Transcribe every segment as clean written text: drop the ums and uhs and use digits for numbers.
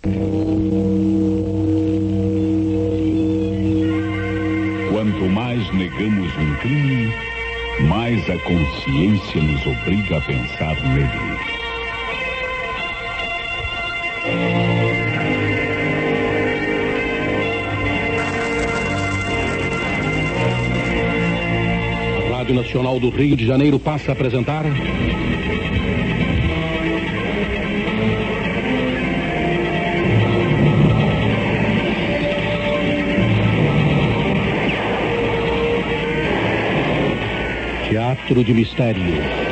Quanto mais negamos um crime, mais a consciência nos obriga a pensar nele. A Rádio Nacional do Rio de Janeiro passa a apresentar... Teatro de Mistério.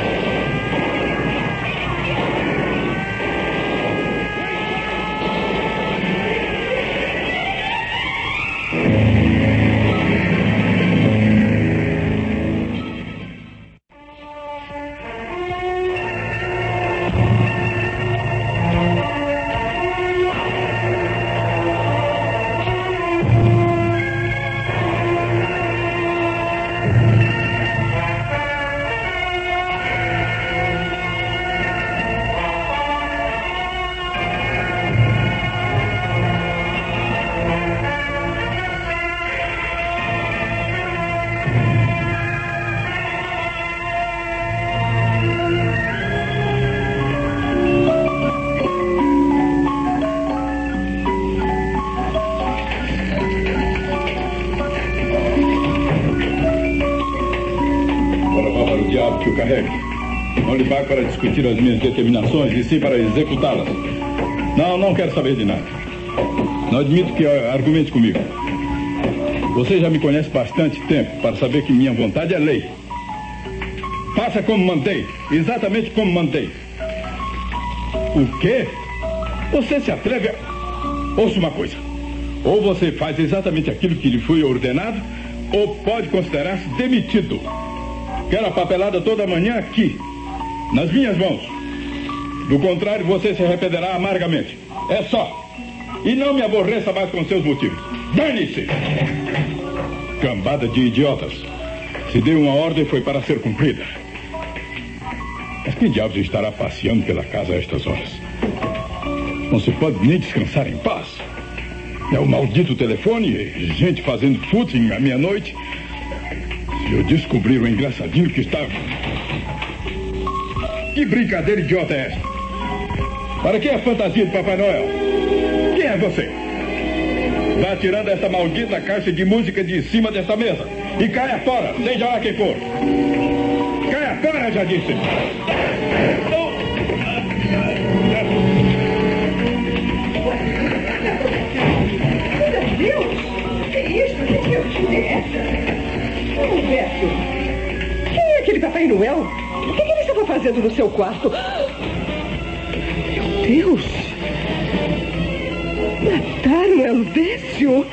Que o carregue. Não lhe pago para discutir as minhas determinações, e sim para executá-las. Não quero saber de nada. Não admito que argumente comigo. Você já me conhece bastante tempo para saber que minha vontade é lei. Faça como mandei, exatamente como mandei. O quê? Você se atreve a... Ouça uma coisa. Ou você faz exatamente aquilo que lhe foi ordenado, ou pode considerar-se demitido. Quero a papelada toda manhã aqui, nas minhas mãos. Do contrário, você se arrependerá amargamente. É só. E não me aborreça mais com seus motivos. Dane-se! Cambada de idiotas. Se deu uma ordem, foi para ser cumprida. Mas quem diabos estará passeando pela casa a estas horas? Não se pode nem descansar em paz. É o maldito telefone, gente fazendo footing à meia-noite. Se eu descobrir o engraçadinho que está... Que brincadeira idiota é essa? Para que a fantasia de Papai Noel? Quem é você? Vá tirando essa maldita caixa de música de cima dessa mesa. E caia fora, seja lá quem for. Caia fora, já disse. Meu Deus! Que isso? Que idiotice é essa? Humberto, quem é aquele Papai Noel? O que ele estava fazendo no seu quarto? Meu Deus! Mataram Elvésio!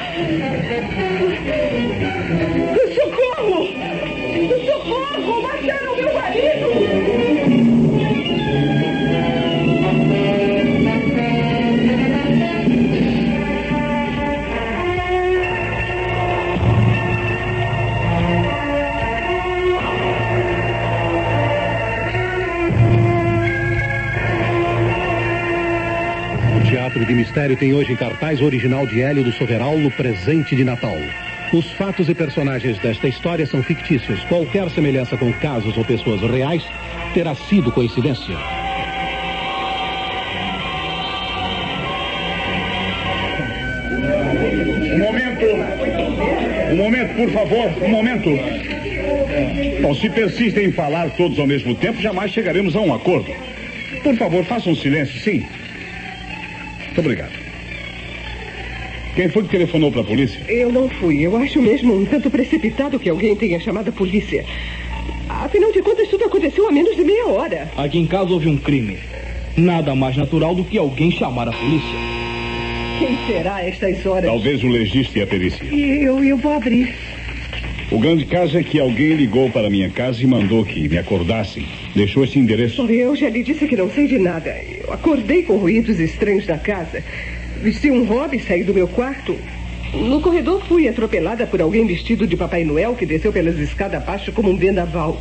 Socorro! Socorro! Mataram meu marido! Teatro de Mistério tem hoje em cartaz o original de Hélio do Soverallo, Presente de Natal. Os fatos e personagens desta história são fictícios. Qualquer semelhança com casos ou pessoas reais terá sido coincidência. Um momento, por favor, um momento. Bom, se persistem em falar todos ao mesmo tempo, jamais chegaremos a um acordo. Por favor, façam um silêncio, sim. Muito obrigado. Quem foi que telefonou para a polícia? Eu não fui. Eu acho mesmo um tanto precipitado que alguém tenha chamado a polícia. Afinal de contas, tudo aconteceu há menos de meia hora. Aqui em casa houve um crime. Nada mais natural do que alguém chamar a polícia. Quem será a estas horas? Talvez o legista e a perícia. Eu vou abrir. O grande caso é que alguém ligou para minha casa e mandou que me acordassem. Deixou esse endereço. Eu já lhe disse que não sei de nada. Eu acordei com ruídos estranhos na casa. Vesti um hobby, saí do meu quarto. No corredor fui atropelada por alguém vestido de Papai Noel que desceu pelas escadas abaixo como um vendaval.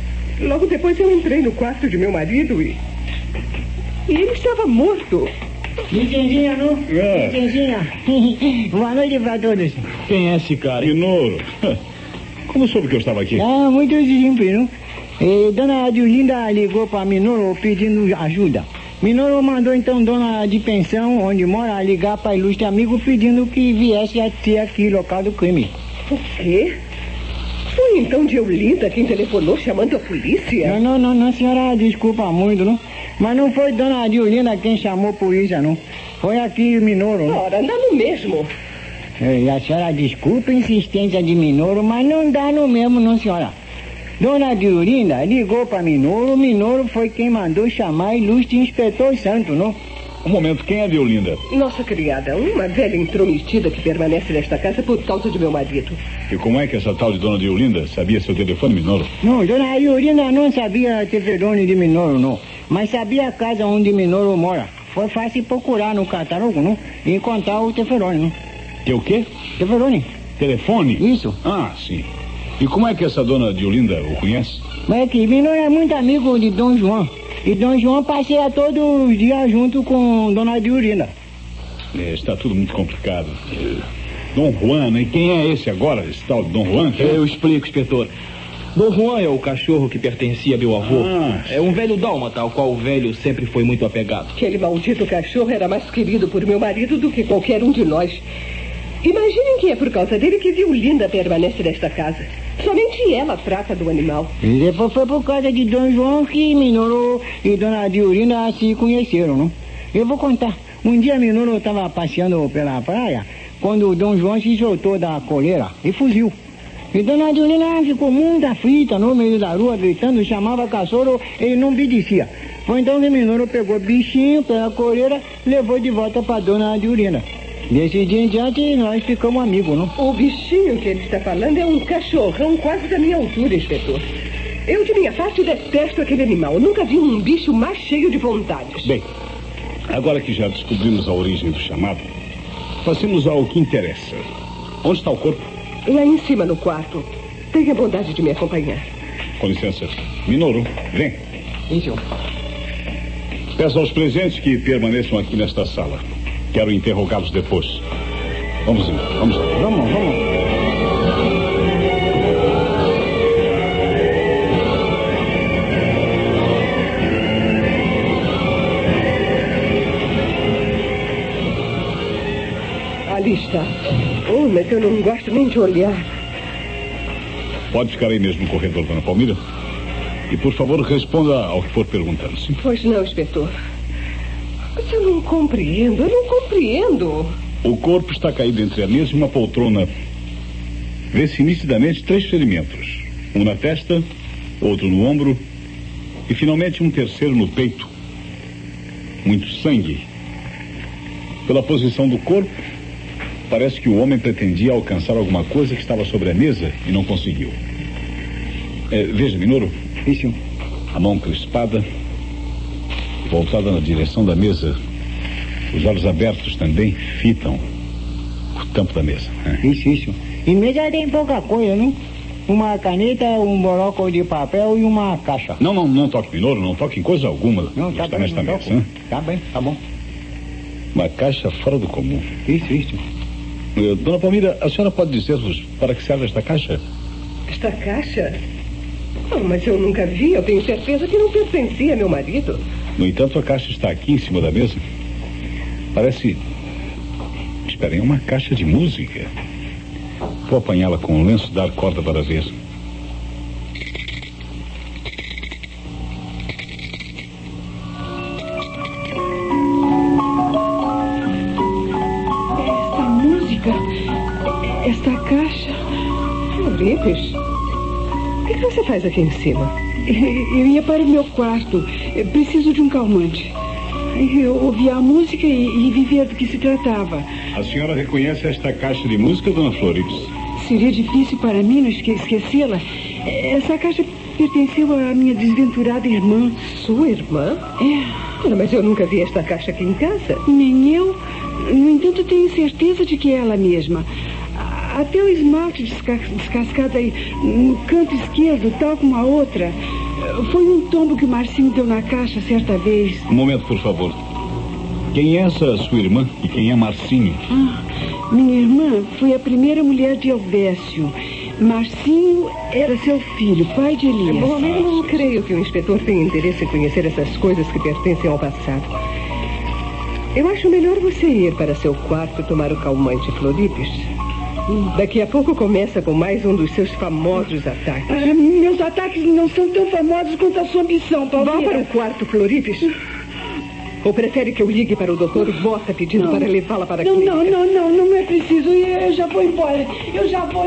Logo depois eu entrei no quarto de meu marido e ele estava morto. Licencinha, não? Licencinha. Boa noite pra todos. Quem é esse cara? Minoro. Como soube que eu estava aqui? Muito simples, não? Dona Adiolinda ligou pra Minoro pedindo ajuda. Minoro mandou então dona de pensão, onde mora, ligar pra ilustre amigo pedindo que viesse até aqui, local do crime. O quê? Foi então Diolinda quem telefonou chamando a polícia? Não, senhora, desculpa muito, não? Mas não foi dona Diolinda quem chamou a polícia, não. Foi aqui Minoro, não? Ora, dá no mesmo. E a senhora desculpa a insistência de Minoro, mas não dá no mesmo, não, senhora. Dona Diolinda ligou para Minoro foi quem mandou chamar ilustre inspetor Santo, não? Um momento, quem é Diolinda? Nossa criada, uma velha intrometida que permanece nesta casa por causa de meu marido. E como é que essa tal de dona Diolinda sabia seu telefone, Minoro? Não, dona Diolinda não sabia o telefone de Minoro, não. Mas sabia a casa onde Minoro mora. Foi fácil procurar no catálogo, não? E encontrar o telefone, não? Que o quê? Telefone. Telefone? Isso. Ah, sim. E como é que essa dona Diolinda o conhece? Mas é que Minoro é muito amigo de Dom João. E Dom João passeia todos os dias junto com dona Diolinda. Está tudo muito complicado. Dom Juan, né? E quem é esse agora, esse tal de Dom Juan? Eu explico, inspetor. Dom Juan é o cachorro que pertencia a meu avô. É um velho dálmata, ao qual o velho sempre foi muito apegado. Aquele maldito cachorro era mais querido por meu marido do que qualquer um de nós. Imaginem que é por causa dele que Diolinda permanece nesta casa. Somente ela trata do animal. E depois foi por causa de Dom João que Minoro e dona Diolinda se conheceram, não? Eu vou contar. Um dia Minoro estava passeando pela praia quando o Dom João se soltou da coleira e fugiu. E dona Diolinda ficou muito aflita no meio da rua, gritando, chamava cachorro, ele não obedecia. Foi então que Minoro pegou o bichinho pela coleira e levou de volta para dona Diolinda. Desse dia em diante, nós ficamos amigos, não? O bichinho que ele está falando é um cachorrão quase da minha altura, inspetor. Eu, de minha parte, detesto aquele animal. Nunca vi um bicho mais cheio de vontades. Bem, agora que já descobrimos a origem do chamado, passemos ao que interessa. Onde está o corpo? Lá em cima, no quarto. Tenha bondade de me acompanhar. Com licença. Minoro, vem. Isso. Peço aos presentes que permaneçam aqui nesta sala. Quero interrogá-los depois. Vamos lá. Vamos. Ali está. Oh, mas eu não gosto nem de olhar. Pode ficar aí mesmo no corredor, dona Palmira. E, por favor, responda ao que for perguntando. Sim? Pois não, inspetor. Mas eu não compreendo. O corpo está caído entre a mesa e uma poltrona. Vê-se nitidamente 3 ferimentos. Um na testa, outro no ombro e, finalmente, um terceiro no peito. Muito sangue. Pela posição do corpo, parece que o homem pretendia alcançar alguma coisa que estava sobre a mesa e não conseguiu. Veja, Minoro. Isso. A mão crispada, voltada na direção da mesa. Os olhos abertos também fitam o tampo da mesa. Isso. E mesa tem pouca coisa, não? Uma caneta, um bloco de papel e uma caixa. Não toque, Minoro, não toque em coisa alguma. Não, tá está bem, nesta não mesa. toco. Tá bem, tá bom. Uma caixa fora do comum. Isso. Dona Palmira, a senhora pode dizer-nos para que serve esta caixa? Esta caixa? Oh, mas eu nunca vi. Eu tenho certeza que não pertencia a meu marido. No entanto, a caixa está aqui em cima da mesa. Parece... Esperem, é uma caixa de música. Vou apanhá-la com um lenço, dar corda para ver. Esta música... Esta caixa... Euripides, o que você faz aqui em cima? Eu ia para o meu quarto. Eu preciso de um calmante. Eu ouvi a música e vi ver do que se tratava. A senhora reconhece esta caixa de música, dona Florix? Seria difícil para mim esquecê-la. Essa caixa pertenceu à minha desventurada irmã. Sua irmã? É. Ora, mas eu nunca vi esta caixa aqui em casa. Nem eu. No entanto, tenho certeza de que é ela mesma. Até o esmalte descascado aí no canto esquerdo, tal como a outra. Foi um tombo que o Marcinho deu na caixa certa vez. Um momento, por favor. Quem é essa sua irmã e quem é Marcinho? Minha irmã foi a primeira mulher de Elvésio. Marcinho era seu filho, pai de Elias. Bom, eu não creio que o inspetor tenha interesse em conhecer essas coisas que pertencem ao passado. Eu acho melhor você ir para seu quarto tomar o calmante, Floripes. Daqui a pouco começa com mais um dos seus famosos ataques. Meus ataques não são tão famosos quanto a sua ambição, Palmeira. Vá para o quarto, Floripes. Ou prefere que eu ligue para o doutor Bota pedindo para levá-la para a clínica? Não é preciso. Eu já vou embora. Eu já vou.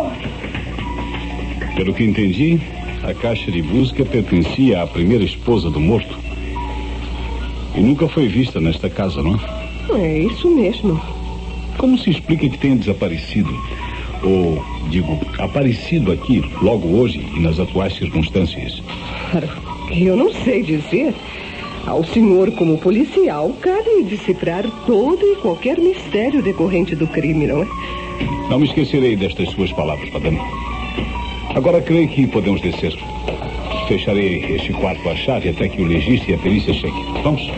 Pelo que entendi, a caixa de busca pertencia à primeira esposa do morto. E nunca foi vista nesta casa, não é? É isso mesmo. Como se explica que tenha desaparecido? Ou, digo, aparecido aqui, logo hoje e nas atuais circunstâncias? Eu não sei dizer. Ao senhor, como policial, cabe decifrar todo e qualquer mistério decorrente do crime, não é? Não me esquecerei destas suas palavras, madame. Agora creio que podemos descer. Fecharei este quarto à chave até que o legista e a perícia cheguem. Vamos.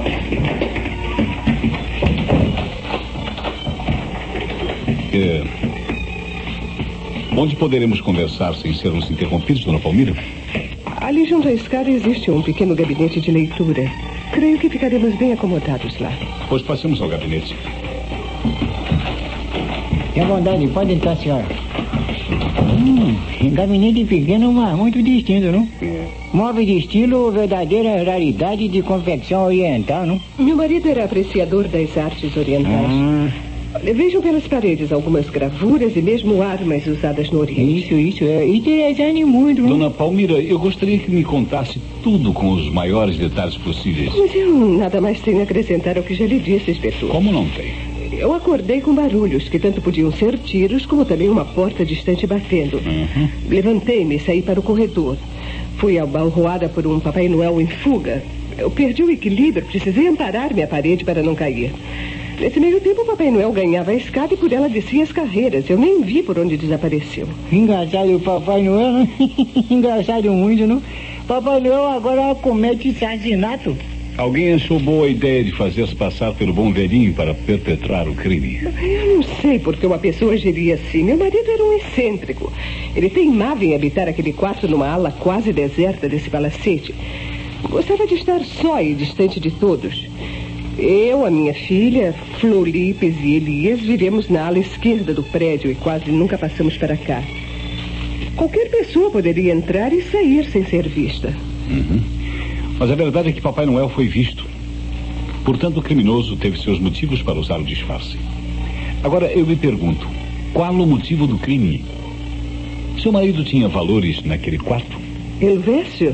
Onde poderemos conversar sem sermos interrompidos, dona Palmira? Ali junto à escada existe um pequeno gabinete de leitura. Creio que ficaremos bem acomodados lá. Pois passemos ao gabinete. Tenha bondade, pode entrar, senhora. Gabinete pequeno, mas muito distinto, não? Móvel de estilo, verdadeira raridade de confecção oriental, não? Meu marido era apreciador das artes orientais. Vejam pelas paredes algumas gravuras e mesmo armas usadas no Oriente. Isso, é interessante muito. Dona Palmira, eu gostaria que me contasse tudo com os maiores detalhes possíveis. Mas eu nada mais tenho a acrescentar ao que já lhe disse, inspetor. Como não tem? Eu acordei com barulhos que tanto podiam ser tiros como também uma porta distante batendo. Levantei-me e saí para o corredor. Fui abalroada por um Papai Noel em fuga. Eu perdi o equilíbrio, precisei amparar-me à parede para não cair. Nesse meio tempo, o Papai Noel ganhava a escada e por ela descia as carreiras. Eu nem vi por onde desapareceu. Engraçado o Papai Noel, não? Engraçado muito, não? Papai Noel agora comete assassinato. Alguém achou boa a ideia de fazer-se passar pelo bom velhinho para perpetrar o crime? Eu não sei porque uma pessoa agiria assim. Meu marido era um excêntrico. Ele teimava em habitar aquele quarto numa ala quase deserta desse palacete. Gostava de estar só e distante de todos. Eu, a minha filha, Floripes e Elias vivemos na ala esquerda do prédio e quase nunca passamos para cá. Qualquer pessoa poderia entrar e sair sem ser vista. Mas a verdade é que Papai Noel foi visto. Portanto, o criminoso teve seus motivos para usar o disfarce. Agora, eu me pergunto, qual o motivo do crime? Seu marido tinha valores naquele quarto? Elvésio?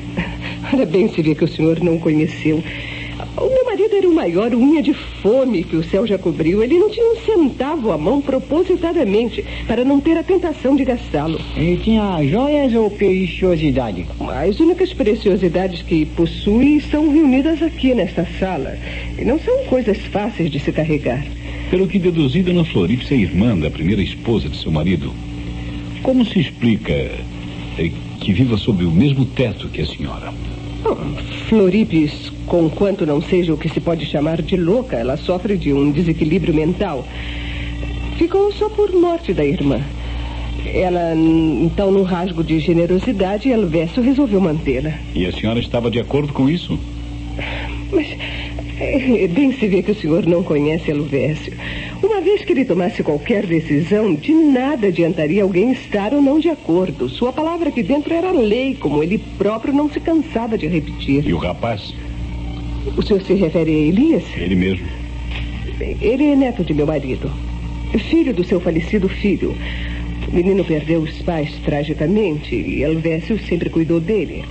Ora bem, se vê que o senhor não o conheceu. O meu marido era o maior unha de fome que o céu já cobriu. Ele não tinha um centavo à mão propositadamente para não ter a tentação de gastá-lo. Ele tinha joias ou preciosidade? As únicas preciosidades que possui estão reunidas aqui nesta sala. E não são coisas fáceis de se carregar. Pelo que deduzi, dona Floripes é irmã da primeira esposa de seu marido. Como se explica que viva sob o mesmo teto que a senhora? Floripes, conquanto não seja o que se pode chamar de louca, ela sofre de um desequilíbrio mental. Ficou só por morte da irmã. Ela, então, num rasgo de generosidade, Elvésio resolveu mantê-la. E a senhora estava de acordo com isso? Mas bem se vê que o senhor não conhece Elvésio. Uma vez que ele tomasse qualquer decisão, de nada adiantaria alguém estar ou não de acordo. Sua palavra aqui dentro era lei, como ele próprio não se cansava de repetir. E o rapaz? O senhor se refere a Elias? Ele mesmo. Ele é neto de meu marido. Filho do seu falecido filho. O menino perdeu os pais tragicamente e Elvésio sempre cuidou dele.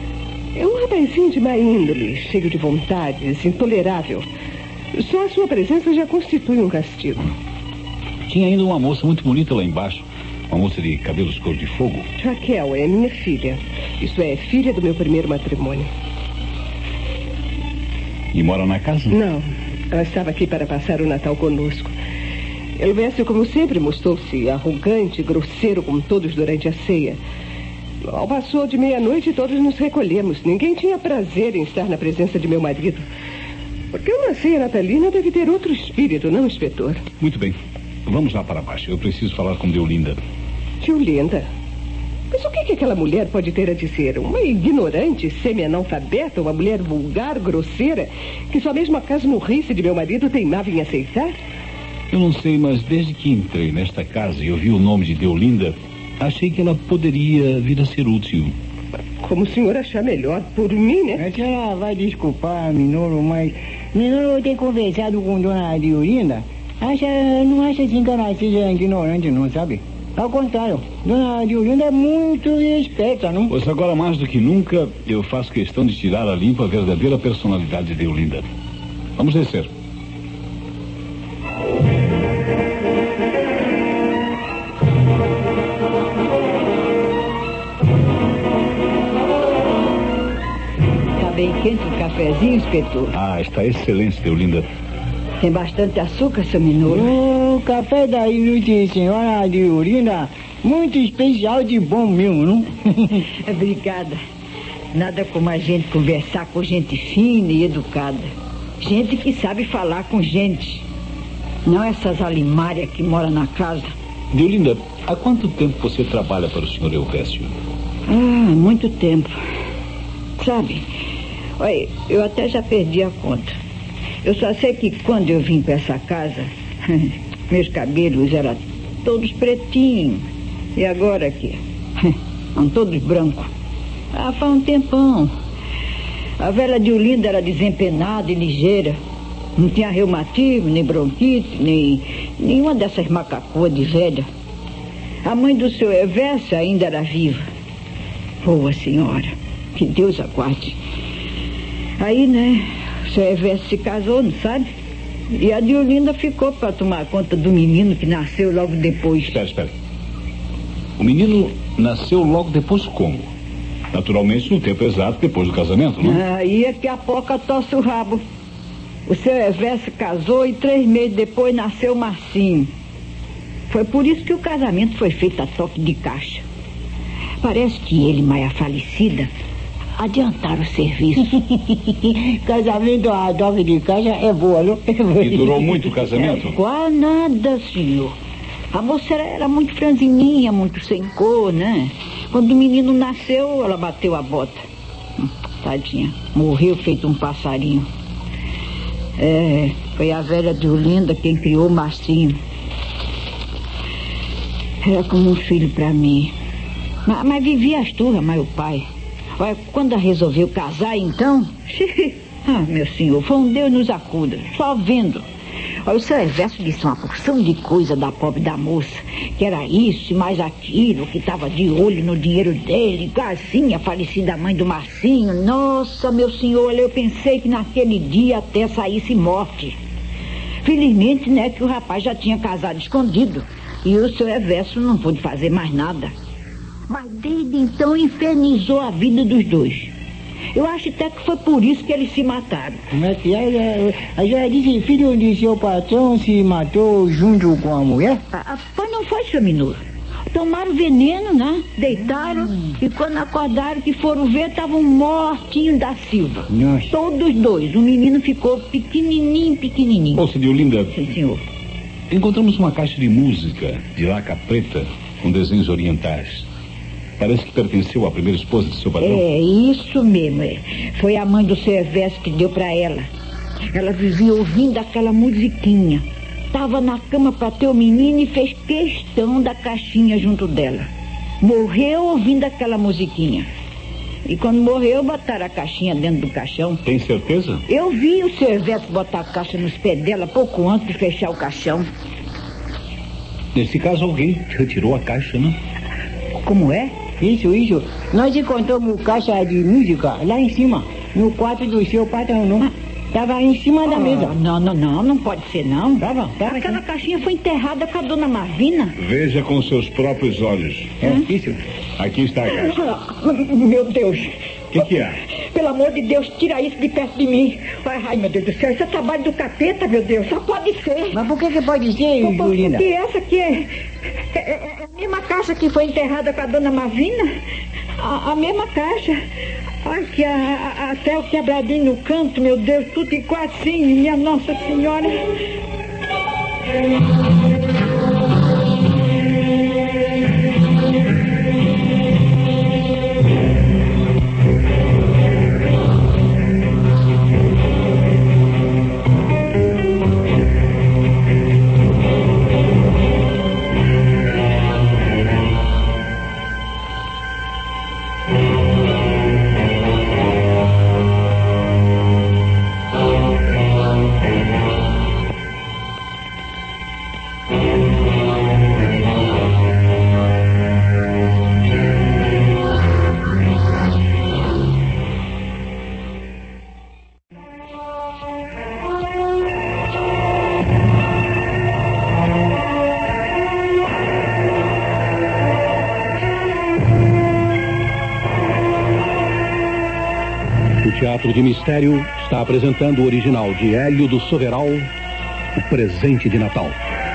É um rapazinho de má índole, cheio de vontades, intolerável. Só a sua presença já constitui um castigo. Tinha ainda uma moça muito bonita lá embaixo. Uma moça de cabelos cor de fogo. Raquel é minha filha. Isso é, filha do meu primeiro matrimônio. E mora na casa? Não. Ela estava aqui para passar o Natal conosco. Elvésio, como sempre, mostrou-se arrogante e grosseiro com todos durante a ceia. Ao passou de meia-noite, todos nos recolhemos. Ninguém tinha prazer em estar na presença de meu marido. Porque uma ceia natalina deve ter outro espírito, não, inspetor? Muito bem. Vamos lá para baixo. Eu preciso falar com Deolinda. Deolinda? Mas o que aquela mulher pode ter a dizer? Uma ignorante, semi-analfabeta, uma mulher vulgar, grosseira, que só mesmo a casa morrisse de meu marido teimava em aceitar? Eu não sei, mas desde que entrei nesta casa e ouvi o nome de Deolinda, achei que ela poderia vir a ser útil. Como o senhor achar melhor, por mim, né? A senhora vai desculpar, Minoro, mas Minoro tem conversado com dona Deolinda. Não acha assim que ela seja ignorante, não, sabe? Ao contrário, dona Deolinda é muito esperta, não? Pois agora, mais do que nunca, eu faço questão de tirar a limpo a verdadeira personalidade de Deolinda. Vamos descer. Tá bem quente o cafezinho, inspetor? Ah, está excelente, Deolinda. Tem bastante açúcar, seu Minoro? O café da ilustre senhora Deolinda, muito especial de bom mesmo, não? Obrigada. Nada como a gente conversar com gente fina e educada. Gente que sabe falar com gente. Não essas alimárias que moram na casa. Deolinda, há quanto tempo você trabalha para o senhor Elvésio? Muito tempo. Sabe, olha, eu até já perdi a conta. Eu só sei que quando eu vim para essa casa, meus cabelos eram todos pretinhos. E agora aqui? São todos brancos. Faz um tempão. A velha Deolinda era desempenada e ligeira. Não tinha reumatismo, nem bronquite, nem nenhuma dessas macacoas de velha. A mãe do seu Elvésio ainda era viva. Boa senhora, que Deus a guarde. Aí, né, o seu Elvésio se casou, não sabe? E a Deolinda ficou para tomar conta do menino que nasceu logo depois. Espera. O menino nasceu logo depois como? Naturalmente no tempo exato depois do casamento, não? Aí é que a porca torce o rabo. O seu Elvésio casou e 3 meses depois nasceu o Marcinho. Foi por isso que o casamento foi feito a toque de caixa. Parece que ele, mais a falecida, adiantaram o serviço. Casamento a toque de caixa é boa, não? E durou muito o casamento? Quase nada, senhor. A moça era muito franzininha, muito sem cor, né? Quando o menino nasceu, ela bateu a bota. Tadinha, morreu feito um passarinho. Foi a velha Deolinda quem criou o Marcinho. Era como um filho para mim. Mas vivia as turras, mas o pai. Olha, quando ela resolveu casar, então... meu senhor, foi um Deus nos acuda, só vendo. Olha, o seu Elvésio disse uma porção de coisa da pobre da moça, que era isso e mais aquilo, que estava de olho no dinheiro dele, assim, a falecida mãe do Marcinho. Nossa, meu senhor, eu pensei que naquele dia até saísse morte. Felizmente, né, que o rapaz já tinha casado escondido, e o seu Elvésio não pôde fazer mais nada. Mas desde então infernizou a vida dos dois. Eu acho até que foi por isso que eles se mataram. Mas a já disse, filho de seu patrão se matou junto com a mulher? Pois não foi, seu Minoro. Tomaram veneno, né? Deitaram e quando acordaram que foram ver, estavam mortinhos da Silva. Nossa. Todos dois. O menino ficou pequenininho. Ô, Deolinda. Sim, senhor. Encontramos uma caixa de música de laca preta com desenhos orientais. Parece que pertenceu à primeira esposa de seu patrão. É, isso mesmo. Foi a mãe do seu Elvésio que deu para ela. Ela vivia ouvindo aquela musiquinha. Estava na cama para ter o menino e fez questão da caixinha junto dela. Morreu ouvindo aquela musiquinha. E quando morreu, botaram a caixinha dentro do caixão. Tem certeza? Eu vi o seu Elvésio botar a caixa nos pés dela pouco antes de fechar o caixão. Nesse caso, alguém retirou a caixa, não? Como é? Isso. Nós encontramos caixa de música lá em cima, no quarto do seu patrão, não? Tava em cima da mesa. Não pode ser, não. Tava. Aquela caixinha foi enterrada com a dona Marvina. Veja com seus próprios olhos. Isso. Aqui está a caixa. Meu Deus. O que é? Pelo amor de Deus, tira isso de perto de mim. Ai, meu Deus do céu, isso é trabalho do capeta, meu Deus. Só pode ser. Mas por que pode ser, Deolinda? Porque essa aqui é a mesma caixa que foi enterrada com a dona Marvina. A mesma caixa. Aqui, até o quebradinho no canto, meu Deus, tudo igual assim, minha Nossa Senhora. O Teatro de Mistério está apresentando o original de Hélio do Soveral, O Presente de Natal.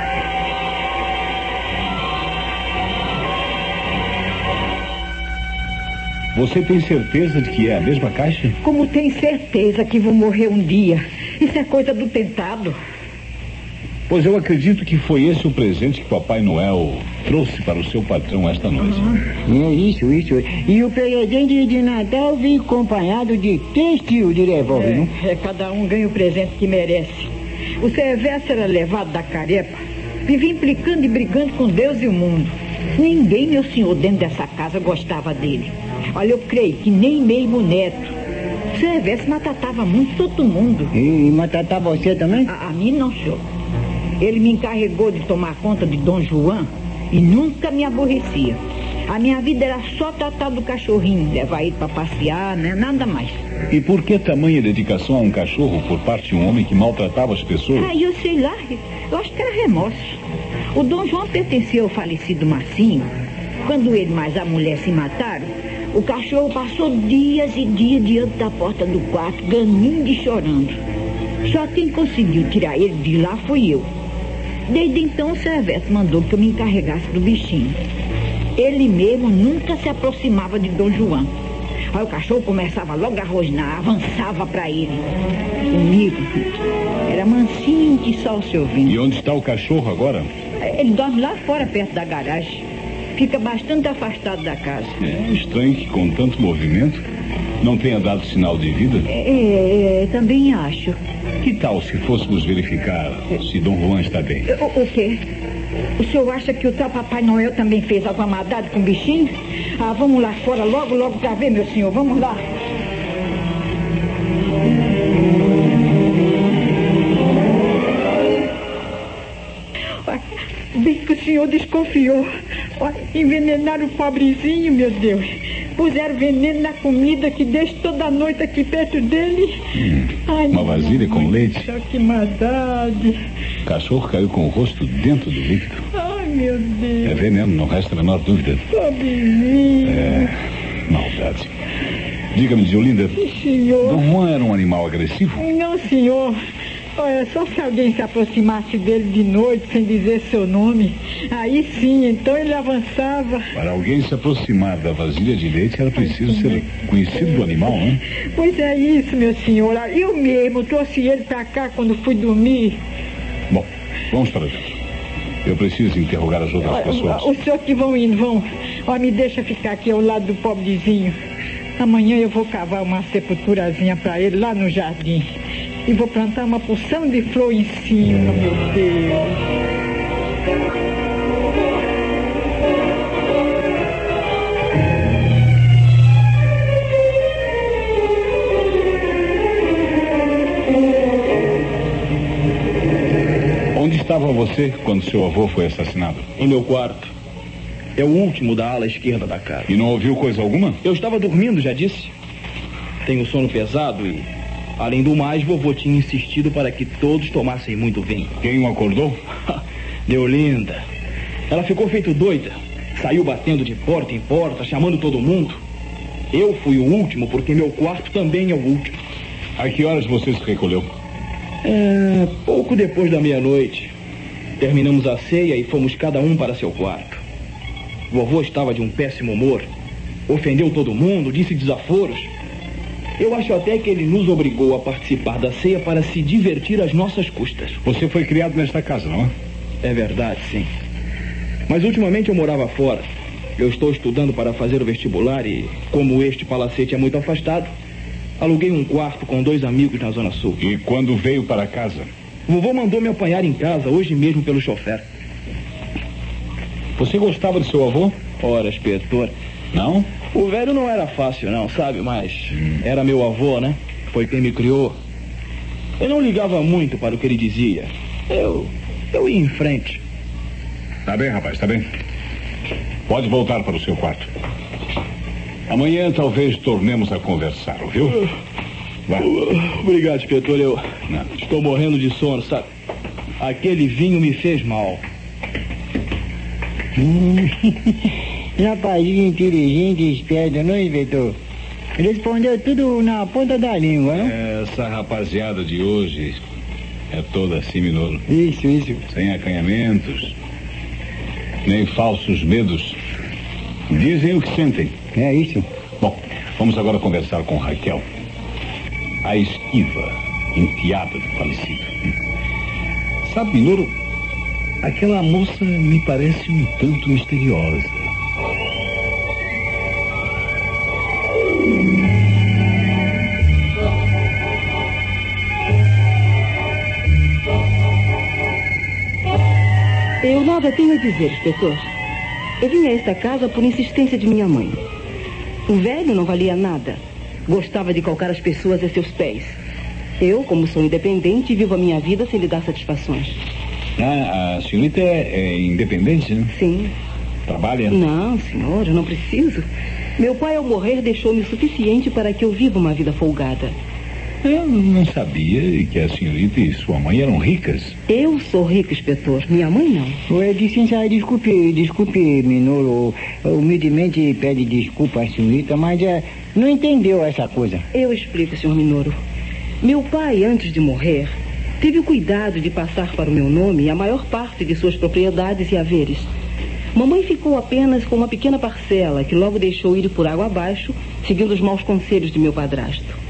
Você tem certeza de que é a mesma caixa? Como tem certeza que vou morrer um dia? Isso é coisa do tentado. Pois eu acredito que foi esse o presente que Papai Noel trouxe para o seu patrão esta noite. É isso. E o presente de Natal veio acompanhado de 3 tiros de revólver, não? Cada um ganha o presente que merece. O Severo era levado da carepa, vivia implicando e brigando com Deus e o mundo. Ninguém, meu senhor, dentro dessa casa gostava dele. Olha, eu creio que nem mesmo o neto. O Severo se matatava muito todo mundo. E matatava você também? A mim não, senhor. Ele me encarregou de tomar conta de Dom João e nunca me aborrecia. A minha vida era só tratar do cachorrinho, levar ele para passear, né? Nada mais. E por que tamanha dedicação a um cachorro por parte de um homem que maltratava as pessoas? Eu sei lá, eu acho que era remorso. O Dom João pertencia ao falecido Marcinho. Quando ele mais a mulher se mataram, o cachorro passou dias e dias diante da porta do quarto, ganindo e chorando. Só quem conseguiu tirar ele de lá fui eu. Desde então o Severo mandou que eu me encarregasse do bichinho. Ele mesmo nunca se aproximava de Dom João. Aí o cachorro começava logo a rosnar, avançava para ele. Comigo, era mansinho que só o senhor vindo. E onde está o cachorro agora? Ele dorme lá fora, perto da garagem. Fica bastante afastado da casa. É estranho que com tanto movimento não tenha dado sinal de vida. Também acho. Que tal se fôssemos verificar se Dom Juan está bem? O quê? O senhor acha que o tal Papai Noel também fez alguma maldade com o bichinho? Vamos lá fora logo para ver, meu senhor. Vamos lá. Bem que o senhor desconfiou. Envenenaram o pobrezinho, meu Deus. Puseram veneno na comida que deixo toda noite aqui perto dele. Uma vasilha com leite? Que maldade. O cachorro caiu com o rosto dentro do líquido. Ai, meu Deus. É veneno, não resta a menor dúvida. Pobrezinho. Maldade. Diga-me, Diolinda. Sim, senhor. Dom Juan era um animal agressivo? Não, senhor. Olha, só se alguém se aproximasse dele de noite sem dizer seu nome. Aí sim, então ele avançava. Para alguém se aproximar da vasilha de leite era preciso ser conhecido do animal, não é? Pois é isso, meu senhor. Eu mesmo trouxe ele para cá quando fui dormir. Bom, vamos para dentro. Eu preciso interrogar as outras pessoas. Os senhores que vão indo, vão. Me deixa ficar aqui ao lado do pobrezinho. Amanhã eu vou cavar uma sepulturazinha para ele lá no jardim. E vou plantar uma porção de flor em cima, meu Deus. Onde estava você quando seu avô foi assassinado? Em meu quarto. É o último da ala esquerda da casa. E não ouviu coisa alguma? Eu estava dormindo, já disse. Tenho sono pesado e, além do mais, vovô tinha insistido para que todos tomassem muito vinho. Quem o acordou? Deolinda. Ela ficou feito doida. Saiu batendo de porta em porta, chamando todo mundo. Eu fui o último, porque meu quarto também é o último. A que horas você se recolheu? Pouco depois da meia-noite. Terminamos a ceia e fomos cada um para seu quarto. Vovô estava de um péssimo humor ofendeu todo mundo, disse desaforos. Eu acho até que ele nos obrigou a participar da ceia para se divertir às nossas custas. Você foi criado nesta casa, não é? É verdade, sim. Mas ultimamente eu morava fora. Eu estou estudando para fazer o vestibular e, como este palacete é muito afastado, aluguei um quarto com 2 amigos na Zona Sul. E quando veio para casa? Vovô mandou me apanhar em casa hoje mesmo pelo chofer. Você gostava de seu avô? Ora, inspetor. Não? O velho não era fácil, não, sabe? Mas era meu avô, né? Foi quem me criou. Eu não ligava muito para o que ele dizia. Eu ia em frente. Tá bem, rapaz, tá bem. Pode voltar para o seu quarto. Amanhã talvez tornemos a conversar, ouviu? Vá. Obrigado, inspetor. Eu estou morrendo de sono, sabe? Aquele vinho me fez mal. Rapazinho inteligente e esperto, não, inspetor? Respondeu tudo na ponta da língua, não? Essa rapaziada de hoje é toda assim, Minoro. Isso. Sem acanhamentos, nem falsos medos. Dizem o que sentem. É isso. Bom, vamos agora conversar com Raquel, a esquiva, enteada do falecido. Sabe, Minoro, aquela moça me parece um tanto misteriosa. Eu nada tenho a dizer, inspetor. Eu vim a esta casa por insistência de minha mãe. O velho não valia nada. Gostava de calcar as pessoas a seus pés. Eu, como sou independente, vivo a minha vida sem lhe dar satisfações. A senhorita é independente, né? Sim. Trabalha? Não, senhor, eu não preciso. Meu pai, ao morrer, deixou-me o suficiente para que eu viva uma vida folgada. Eu não sabia que a senhorita e sua mãe eram ricas. Eu sou rica, inspetor. Minha mãe não. Licença, desculpe, Minoro. Humildemente pede desculpa à senhorita, mas não entendeu essa coisa. Eu explico, senhor Minoro. Meu pai, antes de morrer, teve o cuidado de passar para o meu nome a maior parte de suas propriedades e haveres. Mamãe ficou apenas com uma pequena parcela que logo deixou ir por água abaixo, seguindo os maus conselhos de meu padrasto.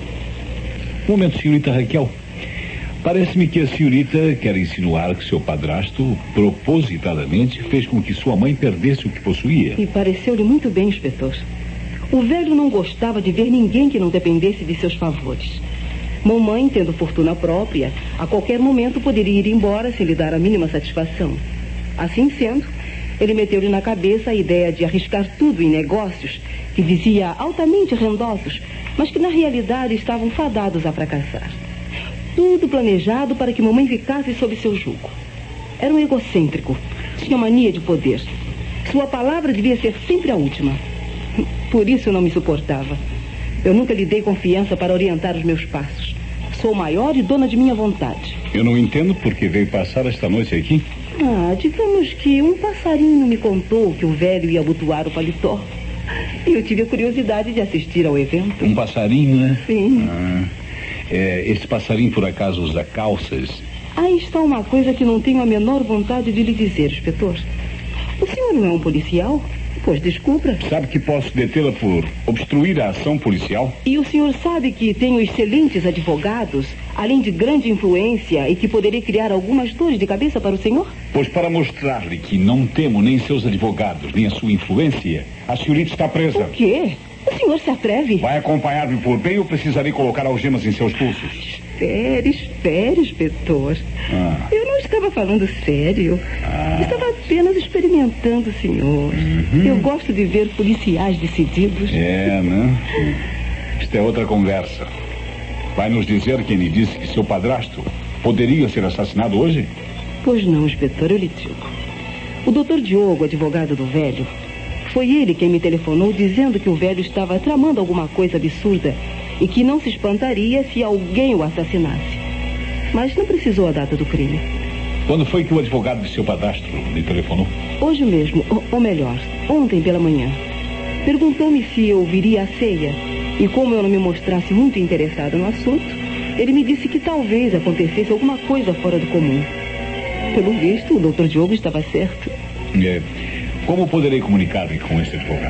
Um momento, senhorita Raquel. Parece-me que a senhorita quer insinuar que seu padrasto, propositadamente, fez com que sua mãe perdesse o que possuía. E pareceu-lhe muito bem, inspetor. O velho não gostava de ver ninguém que não dependesse de seus favores. Mamãe, tendo fortuna própria, a qualquer momento poderia ir embora sem lhe dar a mínima satisfação. Assim sendo, ele meteu-lhe na cabeça a ideia de arriscar tudo em negócios que dizia altamente rendosos, mas que na realidade estavam fadados a fracassar. Tudo planejado para que mamãe ficasse sob seu jugo. Era um egocêntrico, tinha mania de poder. Sua palavra devia ser sempre a última. Por isso eu não me suportava. Eu nunca lhe dei confiança para orientar os meus passos. Sou maior e dona de minha vontade. Eu não entendo por que veio passar esta noite aqui. Digamos que um passarinho me contou que o velho ia abotoar o paletó. E eu tive a curiosidade de assistir ao evento. Um passarinho, né? Sim. Esse passarinho, por acaso, usa calças? Aí está uma coisa que não tenho a menor vontade de lhe dizer, inspetor. O senhor não é um policial? Pois descubra. Sabe que posso detê-la por obstruir a ação policial? E o senhor sabe que tenho excelentes advogados, além de grande influência, e que poderei criar algumas dores de cabeça para o senhor? Pois para mostrar-lhe que não temo nem seus advogados, nem a sua influência, a senhorita está presa. O quê? O senhor se atreve? Vai acompanhar-me por bem ou precisarei colocar algemas em seus pulsos? Espere, inspetor. Eu não estava falando sério. Estava apenas experimentando, senhor. Eu gosto de ver policiais decididos. Né? Isto é outra conversa. Vai nos dizer quem lhe disse que seu padrasto poderia ser assassinado hoje? Pois não, inspetor, eu lhe digo. O doutor Diogo, advogado do velho, foi ele quem me telefonou dizendo que o velho estava tramando alguma coisa absurda e que não se espantaria se alguém o assassinasse. Mas não precisou a data do crime. Quando foi que o advogado de seu padrasto lhe telefonou? Hoje mesmo, ou melhor, ontem pela manhã. Perguntou-me se eu viria à ceia e como eu não me mostrasse muito interessada no assunto, ele me disse que talvez acontecesse alguma coisa fora do comum. Pelo visto, o doutor Diogo estava certo. Como poderei comunicar-me com esse advogado?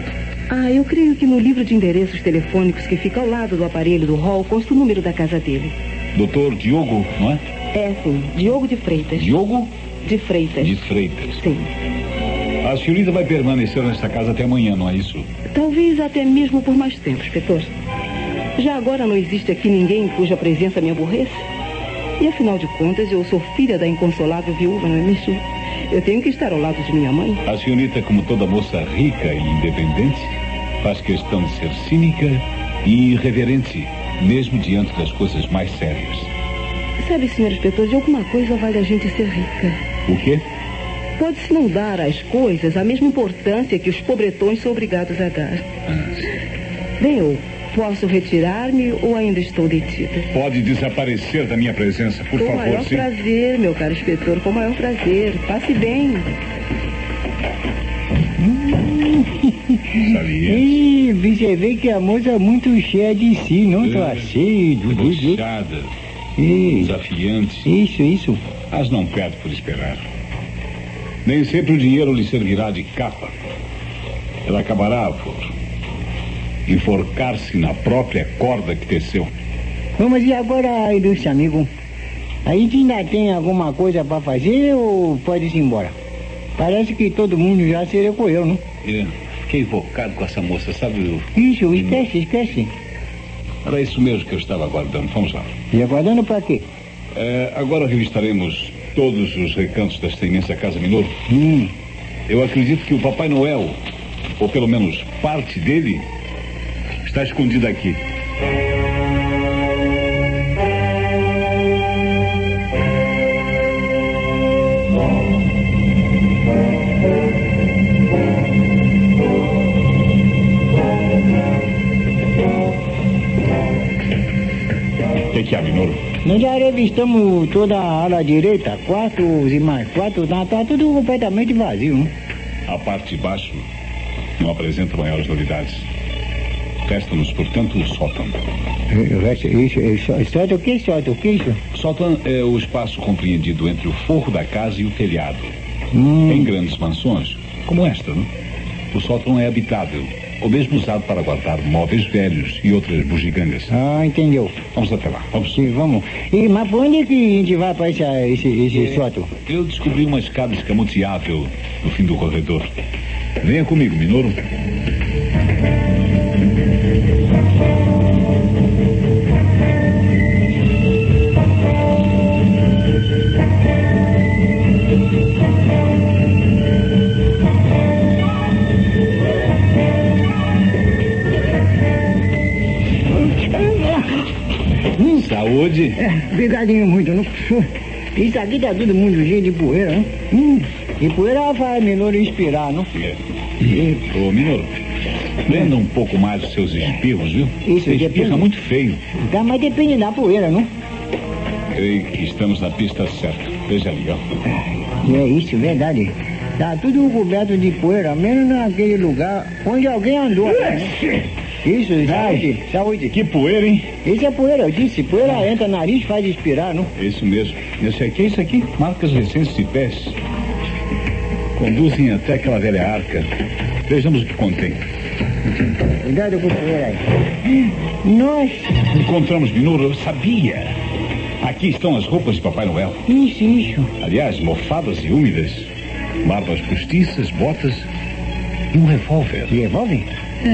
Eu creio que no livro de endereços telefônicos que fica ao lado do aparelho do hall consta o número da casa dele. Doutor Diogo, não é? É, sim. Diogo de Freitas. Diogo? De Freitas. De Freitas. Sim. A senhorita vai permanecer nesta casa até amanhã, não é isso? Talvez até mesmo por mais tempo, inspetor. Já agora não existe aqui ninguém cuja presença me aborreça. E afinal de contas, eu sou filha da inconsolável viúva, não é mesmo? Eu tenho que estar ao lado de minha mãe. A senhorita, como toda moça rica e independente, faz questão de ser cínica e irreverente, mesmo diante das coisas mais sérias. Sabe, senhor inspetor, de alguma coisa vale a gente ser rica. O quê? Pode-se não dar às coisas a mesma importância que os pobretões são obrigados a dar. Bem, eu posso retirar-me ou ainda estou detida? Pode desaparecer da minha presença, por favor, Com o maior sim. prazer, meu caro inspetor, com o maior prazer. Passe bem. Ih, você vê que a moça é muito cheia de si, não tô assim, Debochada, desafiante. Isso. Mas não perde por esperar. Nem sempre o dinheiro lhe servirá de capa. Ela acabará por enforcar-se na própria corda que teceu. Mas e agora, ilustre amigo? A gente ainda tem alguma coisa para fazer ou pode ir embora? Parece que todo mundo já se recolheu, não? Fiquei invocado com essa moça, sabe? Isso, esquece. Era isso mesmo que eu estava aguardando. Vamos lá. E aguardando para quê? Agora revistaremos todos os recantos desta imensa casa Minoro. Eu acredito que o Papai Noel, ou pelo menos parte dele, está escondido aqui. O que há, Minoro? Nós já revistamos toda a ala direita, quartos e mais quartos, tá tudo completamente vazio, não? A parte de baixo não apresenta maiores novidades. Resta-nos, portanto, o sótão. Sótão, o que é isso? Sótão é o espaço compreendido entre o forro da casa e o telhado. Em grandes mansões, como esta, não? O sótão é habitável, ou mesmo usado para guardar móveis velhos e outras bugigangas. Entendeu. Vamos até lá, vamos. Sim, vamos. Mas por onde é que a gente vai para esse sótão? Eu descobri uma escada escamoteável no fim do corredor. Venha comigo, Minoro. Saúde. Obrigadinho muito, não? Isso aqui tá todo mundo cheio de poeira, não? E poeira faz Minoro inspirar, não? Ô, Minoro, prenda um pouco mais os seus espirros, viu? Isso, você espirra muito feio. Tá, mas depende da poeira, não? Creio que estamos na pista certa. Veja ali, ó. É isso, verdade. Tá tudo coberto de poeira, menos naquele lugar onde alguém andou. Né? Isso, saúde. Que poeira, hein? Isso é poeira, eu disse. Poeira entra no nariz e faz expirar, não? Isso mesmo. Esse aqui é isso aqui. Marcas recentes de pés. Conduzem até aquela velha arca. Vejamos o que contém. Cuidado com a poeira aí. Nós encontramos, Minoro, eu sabia. Aqui estão as roupas de Papai Noel. Isso. Aliás, mofadas e úmidas. Barbas postiças, botas e um revólver. Revólver?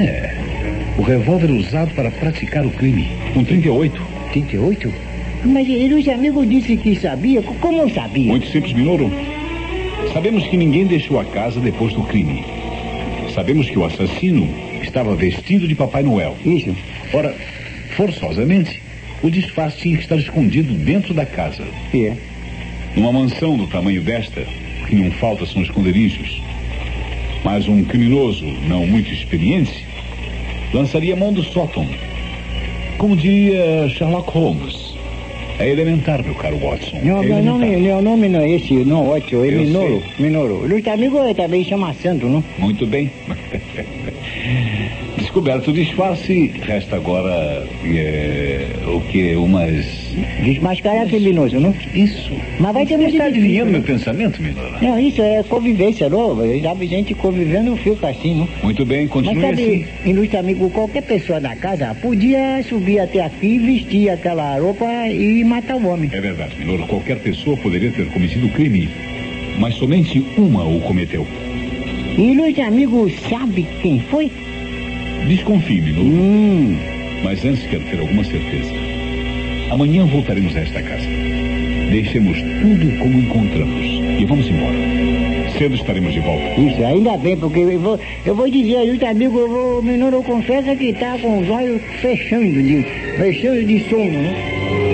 O revólver usado para praticar o crime. Um 38. 38? Mas o amigo disse que sabia. Como sabia? Muito simples, Minoro. Sabemos que ninguém deixou a casa depois do crime. Sabemos que o assassino estava vestido de Papai Noel. Isso. Ora, forçosamente, o disfarce tinha que estar escondido dentro da casa. Numa mansão do tamanho desta, que não falta são esconderijos. Mas um criminoso não muito experiente lançaria a mão do sótão. Como diria Sherlock Holmes. É elementar, meu caro Watson. Não, meu nome não é esse, não, Watson, é Minoro. O amigo também chama Santo, não? Muito bem. Descoberto o disfarce, resta agora o que? Umas... Desmascarar criminoso, não? Isso. Mas vai ter Você está muito adivinhando meu pensamento, Minora? Não, isso é convivência, não? Sabe, gente convivendo fica assim, não? Muito bem, continue Mas sabe, assim. ilustre amigo, qualquer pessoa da casa podia subir até aqui, vestir aquela roupa e matar o homem. É verdade, Minora. Qualquer pessoa poderia ter cometido o crime, mas somente uma o cometeu. Ilustre amigo, sabe quem foi? Desconfie, Minora. Mas antes quero ter alguma certeza. Amanhã voltaremos a esta casa. Deixemos tudo como encontramos e vamos embora. Cedo estaremos de volta. Isso, ainda bem, porque eu vou dizer, ilustre amigo, o menino confessa que está com os olhos fechando de sono, né?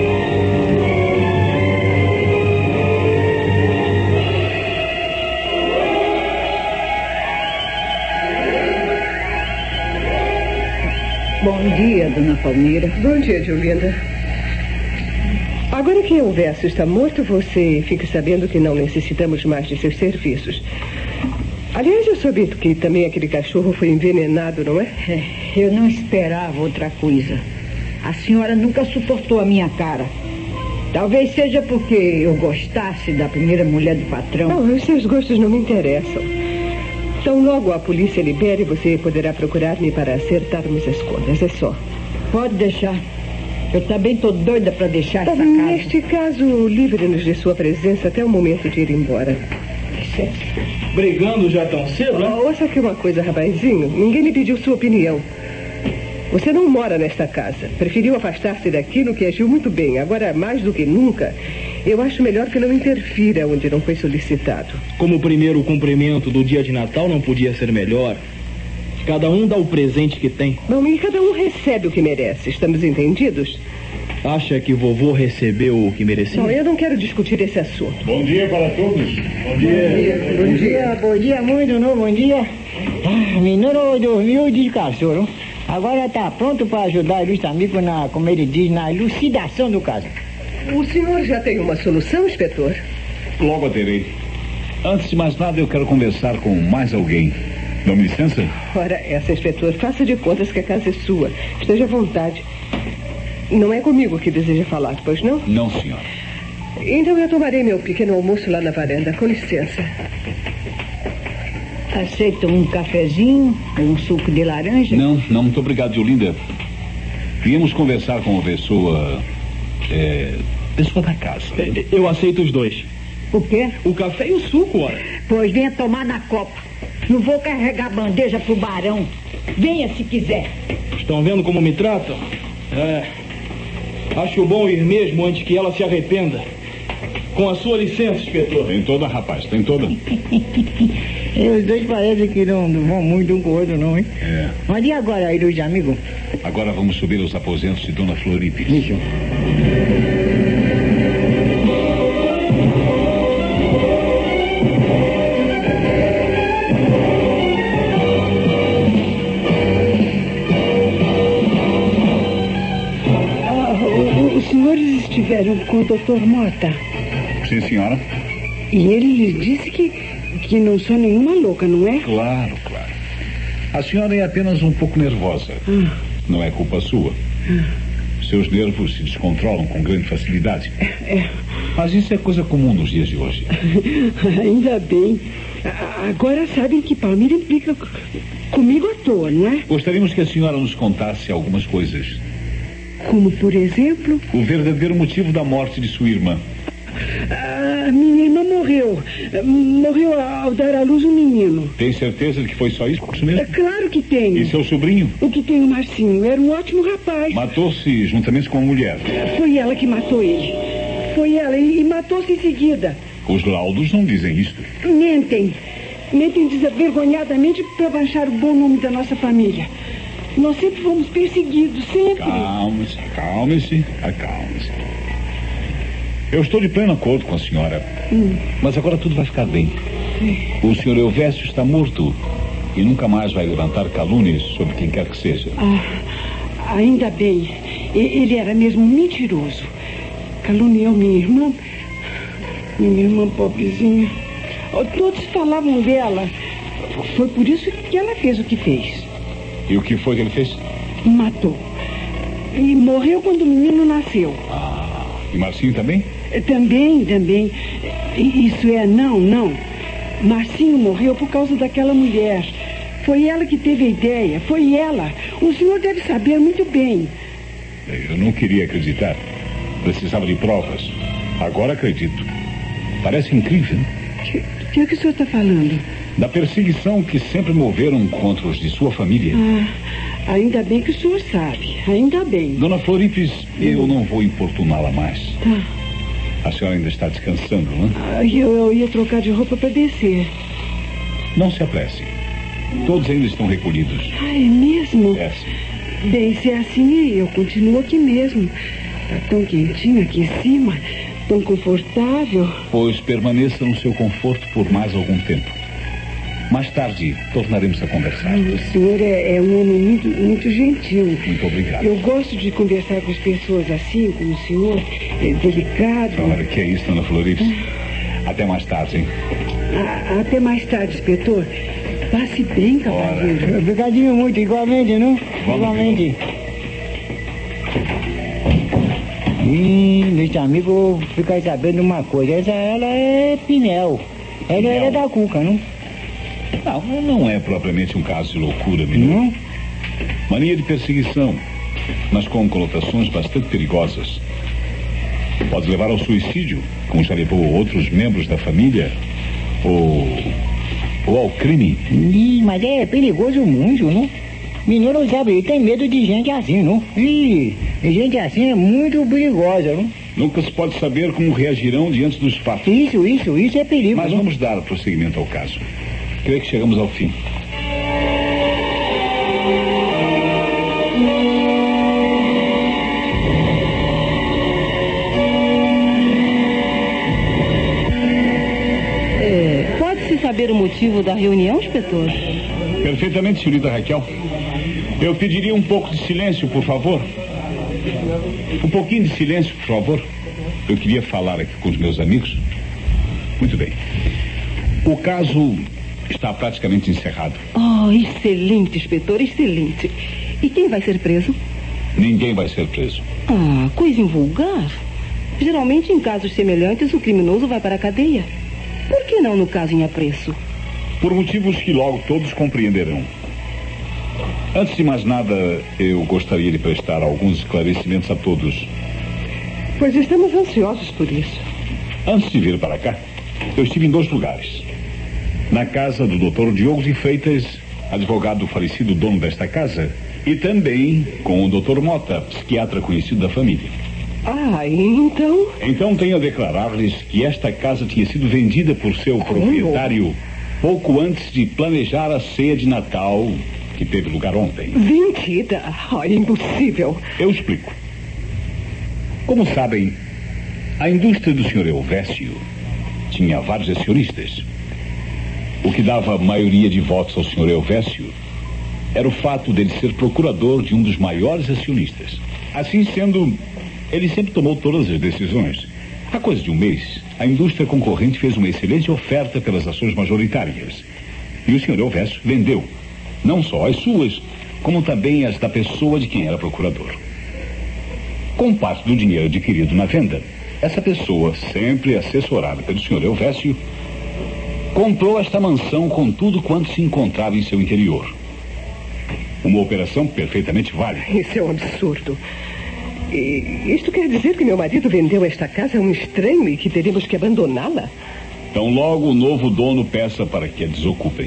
Bom dia, dona Palmeira. Bom dia, Diolinda. Agora que o Verso está morto, você fica sabendo que não necessitamos mais de seus serviços. Aliás, eu soube que também aquele cachorro foi envenenado, não é? Eu não esperava outra coisa. A senhora nunca suportou a minha cara. Talvez seja porque eu gostasse da primeira mulher do patrão. Não, os seus gostos não me interessam. Então, logo a polícia libere, você poderá procurar-me para acertarmos as contas, é só. Pode deixar. Eu também estou doida para deixar essa casa. Neste caso, livre-nos de sua presença até o momento de ir embora. Brigando já tão cedo, né? Ouça aqui uma coisa, rapazinho. Ninguém me pediu sua opinião. Você não mora nesta casa. Preferiu afastar-se daqui, no que agiu muito bem. Agora, mais do que nunca, eu acho melhor que não interfira onde não foi solicitado. Como o primeiro cumprimento do dia de Natal não podia ser melhor, cada um dá o presente que tem. Bom, e cada um recebe o que merece. Estamos entendidos? Acha que vovô recebeu o que merecia? Não, eu não quero discutir esse assunto. Bom dia para todos. Bom dia. Bom dia muito, não? Bom dia. Menino dormiu e descansou, não? Agora está pronto para ajudar o ilustre amigo na, como ele diz, na elucidação do caso. O senhor já tem uma solução, inspetor? Logo a terei. Antes de mais nada, eu quero conversar com mais alguém. Dá-me licença? Ora, essa, inspetor, faça de contas que a casa é sua. Esteja à vontade. Não é comigo que deseja falar, pois não? Não, senhora. Então eu tomarei meu pequeno almoço lá na varanda. Com licença. Aceita um cafezinho, um suco de laranja? Não, muito obrigado, Diolinda. Viemos conversar com uma pessoa da casa. Eu aceito os dois. O quê? O café e o suco, ora. Pois venha tomar na copa. Não vou carregar bandeja pro barão. Venha se quiser. Estão vendo como me tratam? Acho bom ir mesmo antes que ela se arrependa. Com a sua licença, inspetor. Tem toda, rapaz, tem toda. E os dois parecem que não vão muito um com o outro, não, hein? Mas e agora, ilustre amigo? Agora vamos subir aos aposentos de Dona Floripe. Isso. Os senhores estiveram com o Dr. Mota. Sim, senhora. E ele lhes disse que não sou nenhuma louca, não é? Claro. A senhora é apenas um pouco nervosa. Não é culpa sua. Seus nervos se descontrolam com grande facilidade. Mas isso é coisa comum nos dias de hoje. Ainda bem. Agora sabem que Palmeira implica comigo à toa, não é? Gostaríamos que a senhora nos contasse algumas coisas. Como, por exemplo? O verdadeiro motivo da morte de sua irmã. A minha irmã morreu. Morreu ao dar à luz um menino. Tem certeza de que foi só isso mesmo? É claro que tenho. E seu sobrinho? O que tem o Marcinho? Era um ótimo rapaz. Matou-se juntamente com a mulher. Foi ela que matou ele. Foi ela e matou-se em seguida. Os laudos não dizem isso. Mentem desavergonhadamente para manchar o bom nome da nossa família. Nós sempre fomos perseguidos, sempre. Acalme-se. Eu estou de pleno acordo com a senhora. Mas agora tudo vai ficar bem. O senhor Elvésio está morto e nunca mais vai levantar calúnias sobre quem quer que seja. Ainda bem. Ele era mesmo mentiroso. Caluniou minha irmã. Minha irmã pobrezinha. Todos falavam dela. Foi por isso que ela fez o que fez. E o que foi que ele fez? Matou. E morreu quando o menino nasceu. E Marcinho também? Também. Isso é, não. Marcinho morreu por causa daquela mulher. Foi ela que teve a ideia. Foi ela. O senhor deve saber muito bem. Eu não queria acreditar. Precisava de provas. Agora acredito. Parece incrível. O que o senhor está falando? Da perseguição que sempre moveram contra os de sua família. Ainda bem que o senhor sabe. Ainda bem. Dona Floripes, eu não vou importuná-la mais. Tá. A senhora ainda está descansando, não é? Eu ia trocar de roupa para descer. Não se apresse. Todos ainda estão recolhidos. É mesmo? É sim. Bem, se é assim, eu continuo aqui mesmo. Tá tão quentinho aqui em cima, tão confortável. Pois permaneça no seu conforto por mais algum tempo. Mais tarde, tornaremos a conversar. O senhor é um homem muito gentil. Muito obrigado. Eu gosto de conversar com as pessoas assim, como o senhor. É delicado. Ora, que é isso, Dona Floripes? Até mais tarde, hein? Até mais tarde, inspetor. Passe bem, cavalheiro. Obrigadinho muito, igualmente, não? Igualmente. Deixa amigo ficar sabendo uma coisa. Ela é Pinel. Ela é da Cuca, não? Não é propriamente um caso de loucura, menino. Mania de perseguição, mas com conotações bastante perigosas. Pode levar ao suicídio, como já levou outros membros da família, ou ao crime. Mas é perigoso muito, não? Menino não sabe, ele tem medo de gente assim, não? E gente assim é muito perigosa, não? Nunca se pode saber como reagirão diante dos fatos. Isso é perigo. Mas não? Vamos dar prosseguimento ao caso. Creio que chegamos ao fim. Pode-se saber o motivo da reunião, inspetor? Perfeitamente, senhorita Raquel. Eu pediria um pouco de silêncio, por favor. Um pouquinho de silêncio, por favor. Eu queria falar aqui com os meus amigos. Muito bem. O caso está praticamente encerrado. Excelente, inspetor, excelente. E quem vai ser preso? Ninguém vai ser preso. Coisa invulgar. Geralmente, em casos semelhantes, o criminoso vai para a cadeia. Por que não no caso em apreço? Por motivos que logo todos compreenderão. Antes de mais nada, eu gostaria de prestar alguns esclarecimentos a todos. Pois estamos ansiosos por isso. Antes de vir para cá, eu estive em 2 lugares. Na casa do Dr. Diogo de Freitas, advogado do falecido dono desta casa, e também com o Dr. Mota, psiquiatra conhecido da família. Então? Então tenho a declarar-lhes que esta casa tinha sido vendida por seu proprietário pouco antes de planejar a ceia de Natal que teve lugar ontem. Vendida? Impossível. Eu explico. Como sabem, a indústria do Sr. Elvésio tinha vários acionistas. O que dava maioria de votos ao Sr. Elvésio era o fato dele ser procurador de um dos maiores acionistas. Assim sendo, ele sempre tomou todas as decisões. Há coisa de um mês, a indústria concorrente fez uma excelente oferta pelas ações majoritárias. E o Sr. Elvésio vendeu, não só as suas, como também as da pessoa de quem era procurador. Com parte do dinheiro adquirido na venda, essa pessoa, sempre assessorada pelo Sr. Elvésio, comprou esta mansão com tudo quanto se encontrava em seu interior. Uma operação perfeitamente válida. Isso é um absurdo. E isto quer dizer que meu marido vendeu esta casa a um estranho e que teremos que abandoná-la? Então logo o novo dono peça para que a desocupem.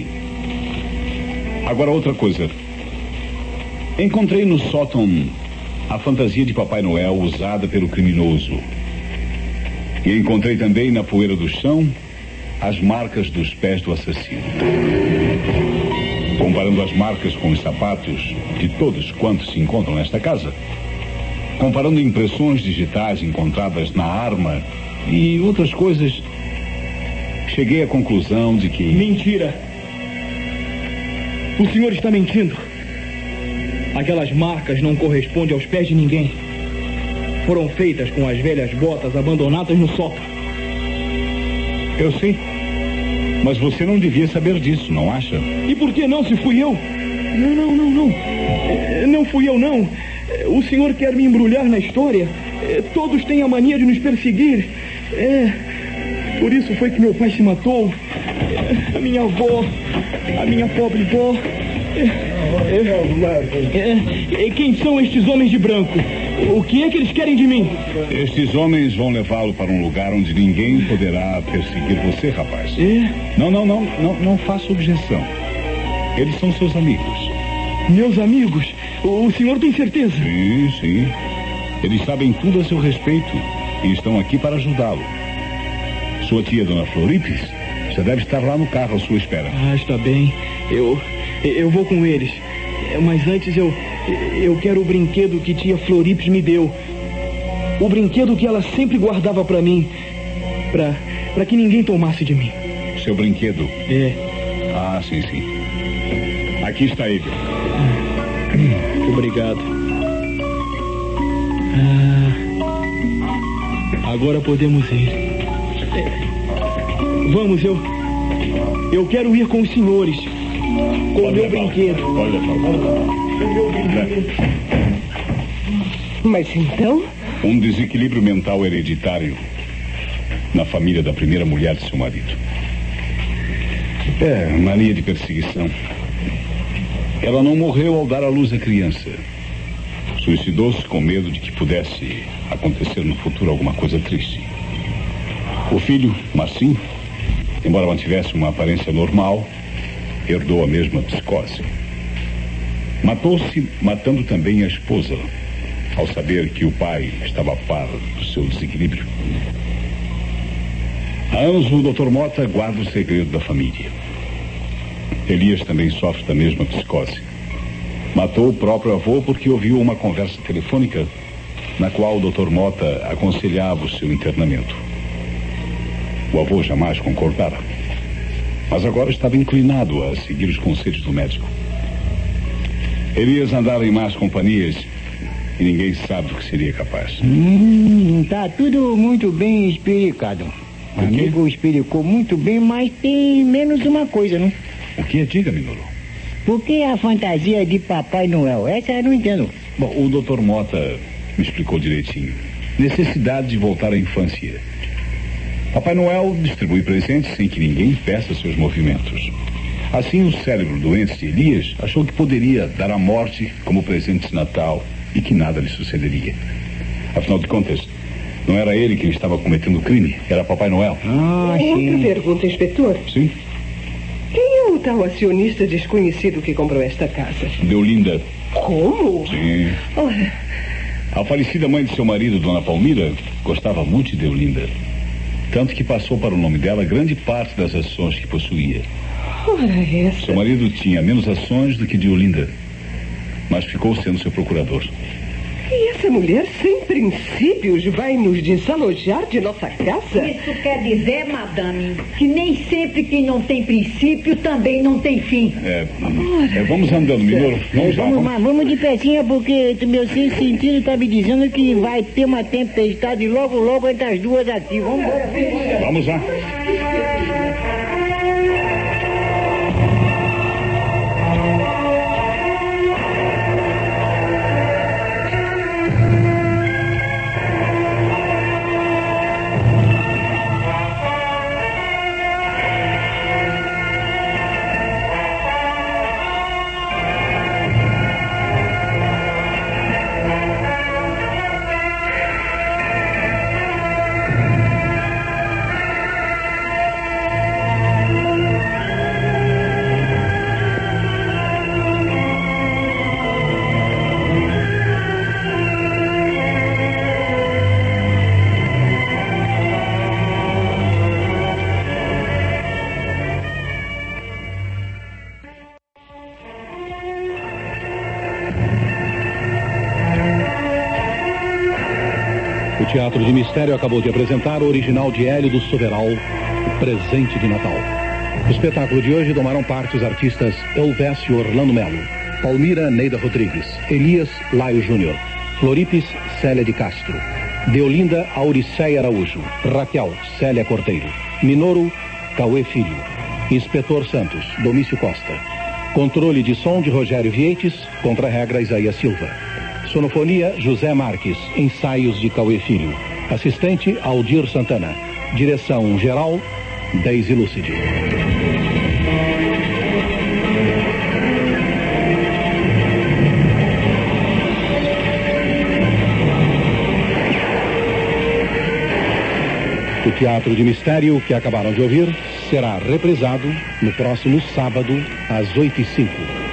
Agora outra coisa. Encontrei no sótão a fantasia de Papai Noel usada pelo criminoso. E encontrei também na poeira do chão as marcas dos pés do assassino. Comparando as marcas com os sapatos de todos quantos se encontram nesta casa, comparando impressões digitais encontradas na arma e outras coisas, cheguei à conclusão de que... Mentira! O senhor está mentindo. Aquelas marcas não correspondem aos pés de ninguém. Foram feitas com as velhas botas abandonadas no sótão. Eu sei. Mas você não devia saber disso, não acha? E por que não, se fui eu? Não. Não fui eu, não. O senhor quer me embrulhar na história? Todos têm a mania de nos perseguir. Por isso foi que meu pai se matou. A minha avó, a minha pobre vó. Quem são estes homens de branco? O que é que eles querem de mim? Estes homens vão levá-lo para um lugar onde ninguém poderá perseguir você, rapaz. Não faça objeção. Eles são seus amigos. Meus amigos? O senhor tem certeza? Sim. Eles sabem tudo a seu respeito e estão aqui para ajudá-lo. Sua tia, dona Floripes, já deve estar lá no carro à sua espera. Está bem. Eu vou com eles. Mas antes eu quero o brinquedo que tia Floripes me deu. O brinquedo que ela sempre guardava para mim. Para que ninguém tomasse de mim. Seu brinquedo? Ah, sim. Aqui está ele. Obrigado. Agora podemos ir. Vamos, eu quero ir com os senhores. Com o meu brinquedo. Mas então? Um desequilíbrio mental hereditário na família da primeira mulher de seu marido. Mania de perseguição. Ela não morreu ao dar à luz a criança. Suicidou-se com medo de que pudesse acontecer no futuro alguma coisa triste. O filho, Marcinho, embora mantivesse uma aparência normal, herdou a mesma psicose. Matou-se matando também a esposa, ao saber que o pai estava a par do seu desequilíbrio. Há anos o Dr. Mota guarda o segredo da família. Elias também sofre da mesma psicose. Matou o próprio avô porque ouviu uma conversa telefônica na qual o Dr. Mota aconselhava o seu internamento. O avô jamais concordara, mas agora estava inclinado a seguir os conselhos do médico. Elias andava em más companhias e ninguém sabe do que seria capaz. Tá tudo muito bem explicado. O amigo explicou muito bem, mas tem menos uma coisa, não? O que? Diga, Minoro. Por que a fantasia de Papai Noel? Essa eu não entendo. Bom, o Dr. Mota me explicou direitinho. Necessidade de voltar à infância. Papai Noel distribui presentes sem que ninguém peça seus movimentos. Assim, o cérebro doente de Elias achou que poderia dar a morte como presente de Natal e que nada lhe sucederia. Afinal de contas, não era ele quem estava cometendo o crime, era Papai Noel. Outra pergunta, inspetor. Sim? Quem é o tal acionista desconhecido que comprou esta casa? Deolinda. Como? Sim. Ora. A falecida mãe de seu marido, Dona Palmira, gostava muito de Deolinda. Tanto que passou para o nome dela grande parte das ações que possuía. Ora, essa. Seu marido tinha menos ações do que Deolinda, mas ficou sendo seu procurador. E essa mulher sem princípios vai nos desalojar de nossa casa? Isso quer dizer, madame, que nem sempre quem não tem princípio também não tem fim. Vamos andando, Minoro. Vamos de pecinha, porque meu sentido está me dizendo que vai ter uma tempestade logo entre as duas aqui. Vamos embora. Vamos lá. O Teatro de Mistério acabou de apresentar o original de Hélio do Soveral, O Presente de Natal. No espetáculo de hoje tomaram parte os artistas Elvésio Orlando Melo, Palmira Neida Rodrigues, Elias Laio Júnior, Floripes Célia de Castro, Deolinda Auriceia Araújo, Raquel Célia Cordeiro, Minoro Cauê Filho, Inspetor Santos Domício Costa, Controle de som de Rogério Vieites, contra-regra Isaías Silva. Sonofonia José Marques, ensaios de Cauê Filho. Assistente Aldir Santana. Direção geral Deise Lúcide. O Teatro de Mistério que acabaram de ouvir será reprisado no próximo sábado às 8h05.